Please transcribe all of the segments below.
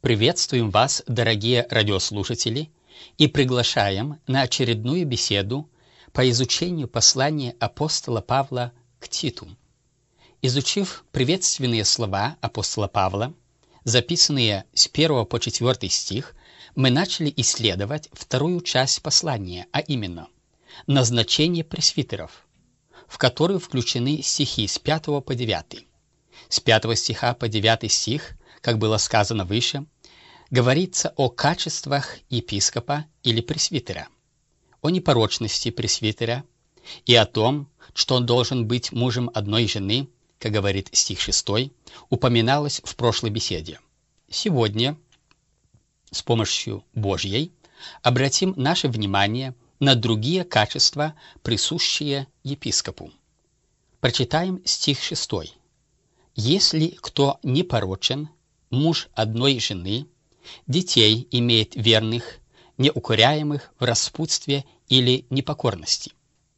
Приветствуем вас, дорогие радиослушатели, и приглашаем на очередную беседу по изучению послания апостола Павла к Титу. Изучив приветственные слова апостола Павла, записанные с 1 по 4 стих, мы начали исследовать вторую часть послания, а именно назначение пресвитеров, в которую включены стихи с 5 по 9. С 5 стиха по 9 стих, как было сказано выше, говорится о качествах епископа или пресвитера, о непорочности пресвитера и о том, что он должен быть мужем одной жены, как говорит стих 6, упоминалось в прошлой беседе. Сегодня, с помощью Божьей, обратим наше внимание на другие качества, присущие епископу. Прочитаем стих 6. «Если кто непорочен, муж одной жены, детей имеет верных, неукоряемых в распутстве или непокорности».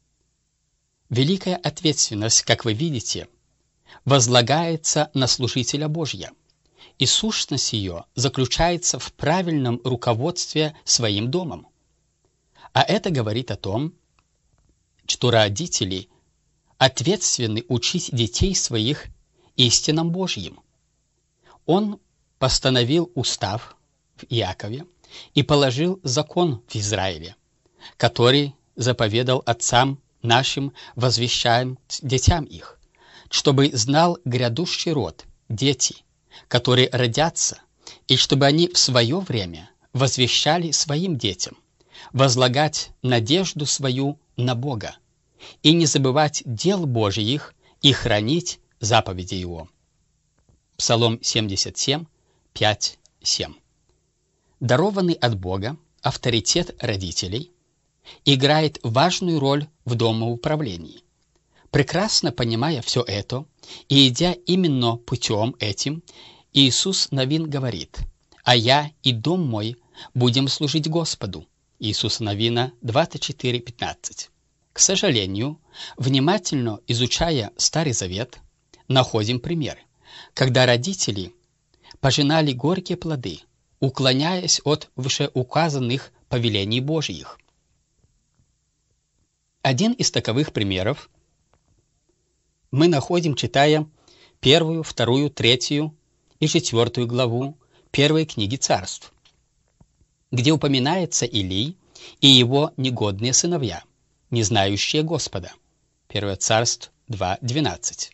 Великая ответственность, как вы видите, возлагается на служителя Божия, и сущность ее заключается в правильном руководстве своим домом. А это говорит о том, что родители ответственны учить детей своих истинам Божьим. Он постановил устав в Иакове и положил закон в Израиле, который заповедал отцам нашим, возвещаем детям их, чтобы знал грядущий род, дети, которые родятся, и чтобы они в свое время возвещали своим детям, возлагать надежду свою на Бога и не забывать дел Божьих и хранить заповеди Его. Псалом 77, 5, 7. Дарованный от Бога авторитет родителей играет важную роль в домоуправлении. Прекрасно понимая все это и идя именно путем этим, Иисус Навин говорит: «А я и дом мой будем служить Господу». Иисус Навина 24:15. К сожалению, внимательно изучая Старый Завет, находим примеры, когда родители пожинали горькие плоды, уклоняясь от вышеуказанных повелений Божьих. Один из таковых примеров мы находим, читая 1, 2, 3 и 4 главу 1 книги Царств, где упоминается Илий и его негодные сыновья, не знающие Господа. 1 Царств 2:12.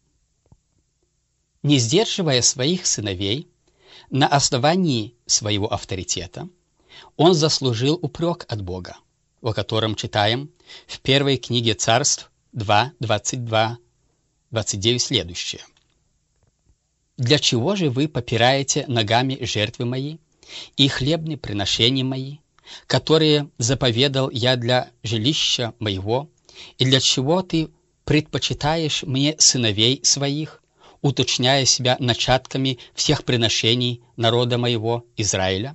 Не сдерживая своих сыновей на основании своего авторитета, он заслужил упрек от Бога, о котором читаем в 1 книге Царств 2:22-29 следующее. «Для чего же вы попираете ногами жертвы мои и хлебные приношения мои, которые заповедал я для жилища моего, и для чего ты предпочитаешь мне сыновей своих, уточняя себя начатками всех приношений народа моего Израиля?»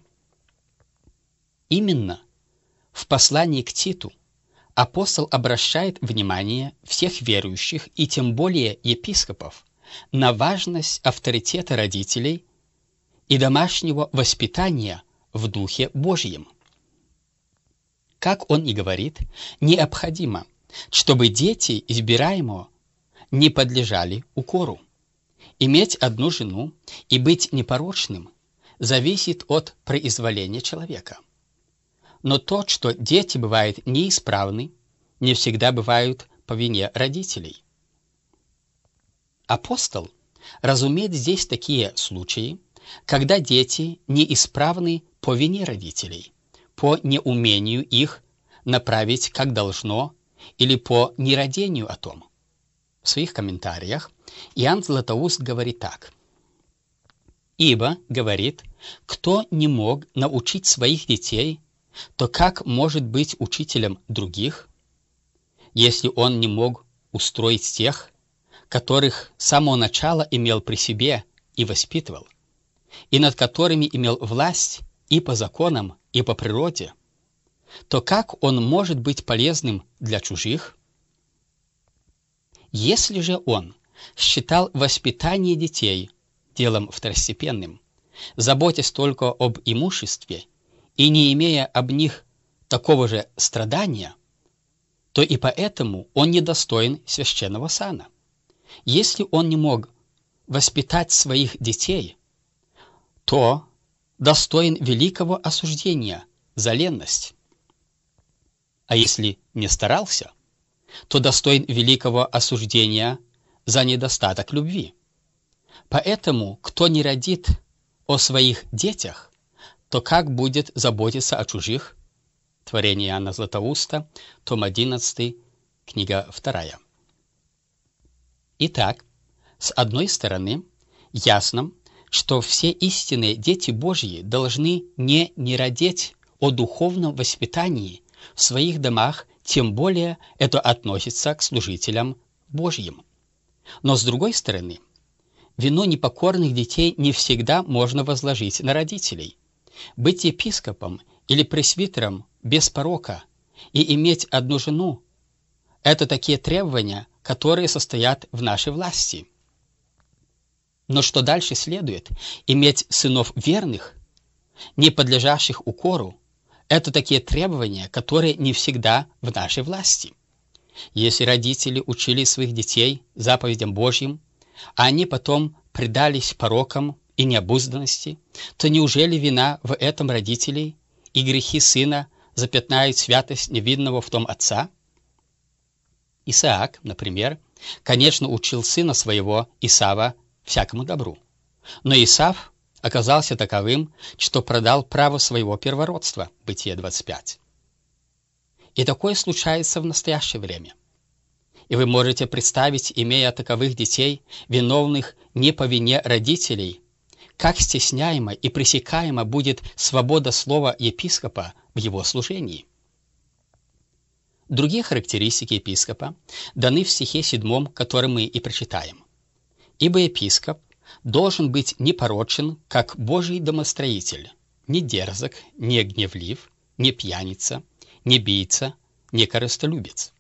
Именно в послании к Титу апостол обращает внимание всех верующих и тем более епископов на важность авторитета родителей и домашнего воспитания в Духе Божьем. Как он и говорит, необходимо, чтобы дети избираемого не подлежали укору. Иметь одну жену и быть непорочным зависит от произволения человека. Но то, что дети бывают неисправны, не всегда бывают по вине родителей. Апостол разумеет здесь такие случаи, когда дети неисправны по вине родителей, по неумению их направить как должно или по нерадению о том. В своих комментариях Иоанн Златоуст говорит так: «Ибо, — говорит, — кто не мог научить своих детей, то как может быть учителем других, если он не мог устроить тех, которых с самого начала имел при себе и воспитывал, и над которыми имел власть и по законам, и по природе, то как он может быть полезным для чужих? Если же он считал воспитание детей делом второстепенным, заботясь только об имуществе и не имея об них такого же страдания, то и поэтому он недостоин священного сана. Если он не мог воспитать своих детей, то достоин великого осуждения за ленность. А если не старался, то достоин великого осуждения за недостаток любви. Поэтому, кто не родит о своих детях, то как будет заботиться о чужих? Творение Иоанна Златоуста, том 11, книга 2. Итак, с одной стороны, ясно, что все истинные дети Божьи должны не родить о духовном воспитании в своих домах, тем более это относится к служителям Божьим. Но с другой стороны, вину непокорных детей не всегда можно возложить на родителей. Быть епископом или пресвитером без порока и иметь одну жену – это такие требования, которые состоят в нашей власти. Но что дальше следует? Иметь сынов верных, не подлежащих укору – это такие требования, которые не всегда в нашей власти. Если родители учили своих детей заповедям Божьим, а они потом предались порокам и необузданности, то неужели вина в этом родителей и грехи сына запятнают святость невинного в том отца? Исаак, например, конечно, учил сына своего Исава всякому добру, но Исав оказался таковым, что продал право своего первородства, Бытие 25. И такое случается в настоящее время. И вы можете представить, имея таковых детей, виновных не по вине родителей, как стесняема и пресекаема будет свобода слова епископа в его служении. Другие характеристики епископа даны в стихе 7, который мы и прочитаем. «Ибо епископ должен быть непорочен, как Божий домостроитель, не дерзок, не гневлив, не пьяница, не бийца, не корыстолюбец».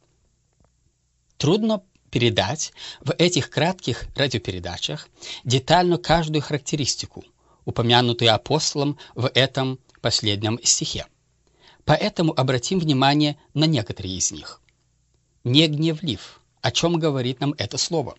Трудно передать в этих кратких радиопередачах детально каждую характеристику, упомянутую апостолом в этом последнем стихе. Поэтому обратим внимание на некоторые из них. «Не гневлив». О чем говорит нам это слово?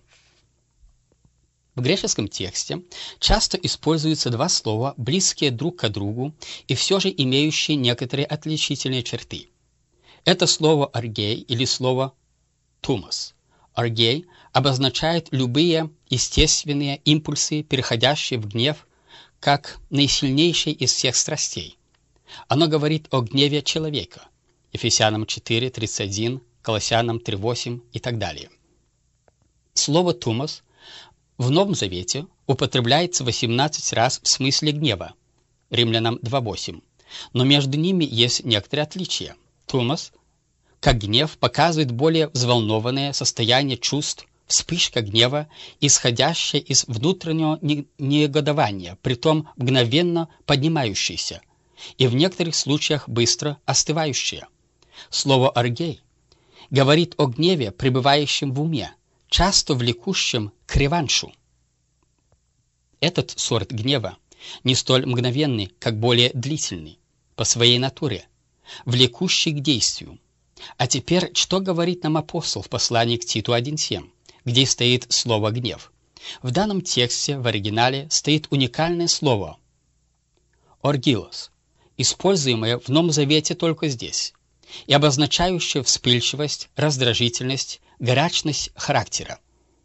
В греческом тексте часто используются два слова, близкие друг к другу и все же имеющие некоторые отличительные черты. Это слово «аргей» или слово «тумос». «Аргей» обозначает любые естественные импульсы, переходящие в гнев, как наисильнейший из всех страстей. Оно говорит о гневе человека. Ефесянам 4:31, Колоссянам 3:8 и так далее. Слово «тумос» в Новом Завете употребляется 18 раз в смысле гнева, Римлянам 2:8, но между ними есть некоторые отличия. Тумос, как гнев, показывает более взволнованное состояние чувств, вспышка гнева, исходящая из внутреннего негодования, притом мгновенно поднимающаяся, и в некоторых случаях быстро остывающая. Слово «аргей» говорит о гневе, пребывающем в уме, часто влекущем к реваншу. Этот сорт гнева не столь мгновенный, как более длительный, по своей натуре, влекущий к действию. А теперь, что говорит нам апостол в послании к Титу 1:7, где стоит слово «гнев»? В данном тексте в оригинале стоит уникальное слово «оргилос», используемое в Новом Завете только здесь, и обозначающее вспыльчивость, раздражительность, горячность характера.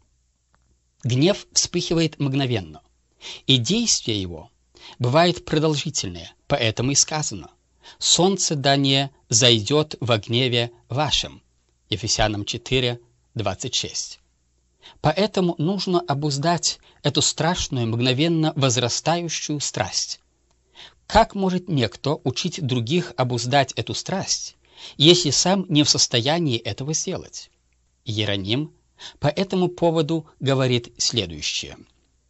Гнев вспыхивает мгновенно, и действие его бывает продолжительное, поэтому и сказано: «Солнце да не зайдет во гневе вашем» Ефесянам 4:26. Поэтому нужно обуздать эту страшную, мгновенно возрастающую страсть. Как может некто учить других обуздать эту страсть, если сам не в состоянии этого сделать? Иероним по этому поводу говорит следующее: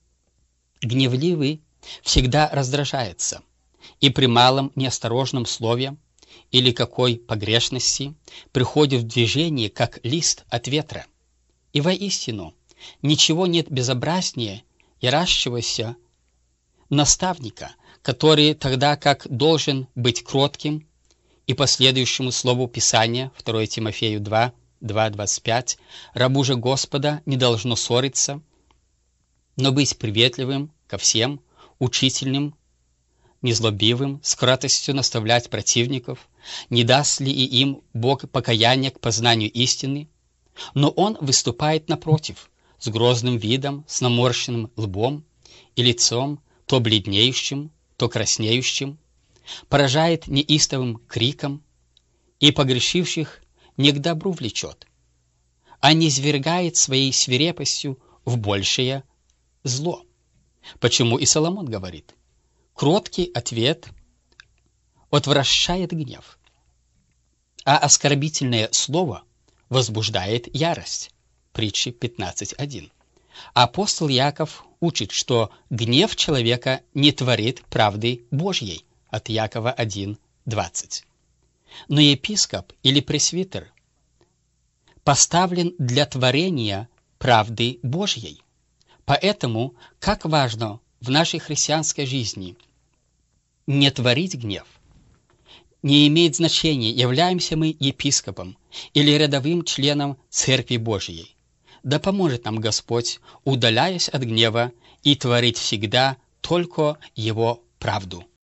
«Гневливый всегда раздражается, и при малом неосторожном слове или какой погрешности приходит в движение, как лист от ветра. И воистину ничего нет безобразнее ярящегося наставника, который тогда как должен быть кротким, и по следующему слову Писания, 2 Тимофею 2, 2:25, рабу же Господа не должно ссориться, но быть приветливым ко всем, учительным, незлобивым, с кратостью наставлять противников, не даст ли и им Бог покаяние к познанию истины, но он выступает напротив, с грозным видом, с наморщенным лбом и лицом, то бледнеющим, то краснеющим, поражает неистовым криком и погрешивших не к добру влечет, а низвергает своей свирепостью в большее зло. Почему и Соломон говорит: кроткий ответ отвращает гнев, а оскорбительное слово возбуждает ярость. Притчи 15:1. Апостол Яков учит, что гнев человека не творит правды Божьей, от Якова 1:20. Но епископ или пресвитер поставлен для творения правды Божьей. Поэтому, как важно в нашей христианской жизни не творить гнев, не имеет значения, являемся мы епископом или рядовым членом Церкви Божьей. Да поможет нам Господь, удаляясь от гнева, и творить всегда только Его правду.